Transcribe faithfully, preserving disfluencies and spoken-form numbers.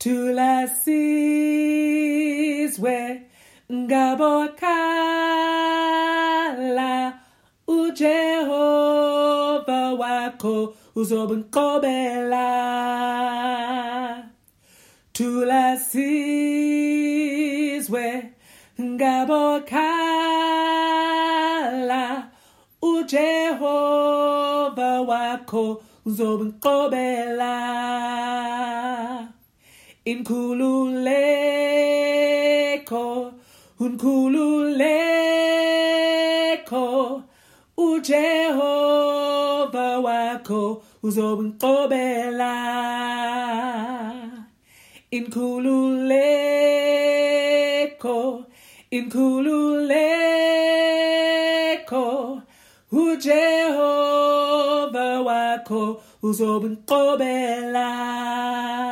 Tulasizwe ngabokhala uJehova wakho uzobunqobela. Tulasizwe ngabokhala uJehova wakho uzobunqobela. Inkhululeko, unkhululeko, uJehova wakho uzobunqobela. Inkhululeko, inkhululeko, uJehova wakho uzobunqobela.